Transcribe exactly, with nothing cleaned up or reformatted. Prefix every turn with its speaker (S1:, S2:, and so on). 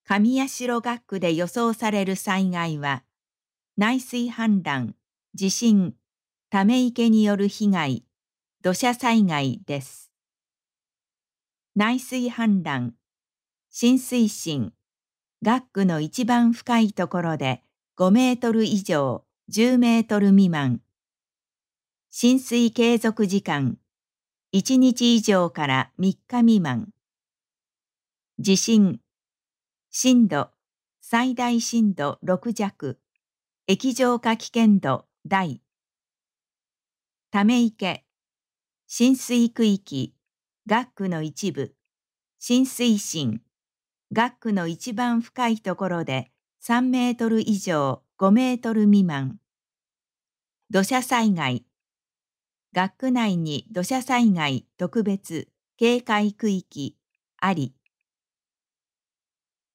S1: 上八代学区で予想される災害は、内水氾濫、地震、ため池による被害、土砂災害です。内水氾濫、浸水深、学区の一番深いところでごメートル以上、じゅうメートル未満。浸水継続時間、いちにち以上からみっか未満。地震、震度、最大震度ろく弱、液状化危険度大。ため池、浸水区域、学区の一部、浸水深、学区の一番深いところでさんメートル以上ごメートル未満。土砂災害、学区内に土砂災害特別警戒区域あり。